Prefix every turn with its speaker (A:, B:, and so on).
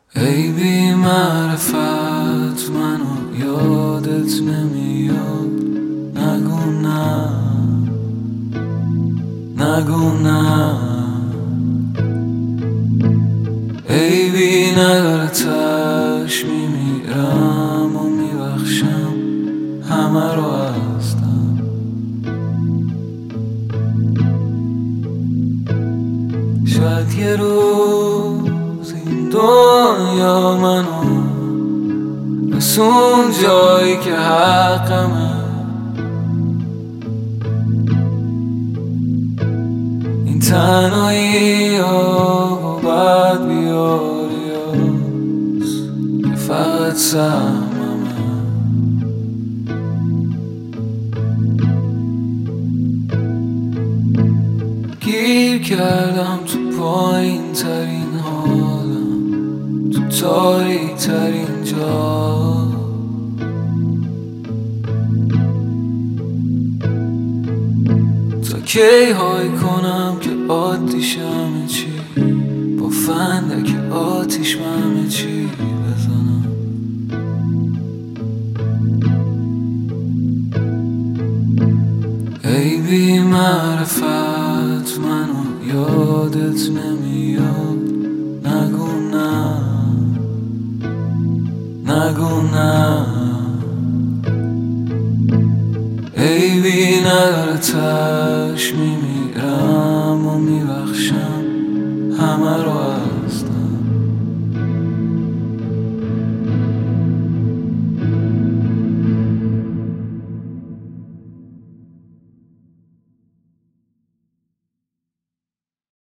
A: ای بی معرفت منو یادت نمیاد. نگو نه، نگو نه. ای بی ندارتش میمیرم و میبخشم همه رو هستم. شاید یه روز این دنیا منو رسون جایی که حقمه. این تنهایی ها و بد بیاری هاست که فقط سهممه. گیر کردم تو پایین ترین حالم، تو تاریک ترین جا. تا کی های کنم که عادیشم چی، با فندک آتیش همه چی بزنم. ای بی معرفت منو یادت نمیاد. نگو نه، نگو نه. ای بی ندارتش میمیرم و میبخشم همه رو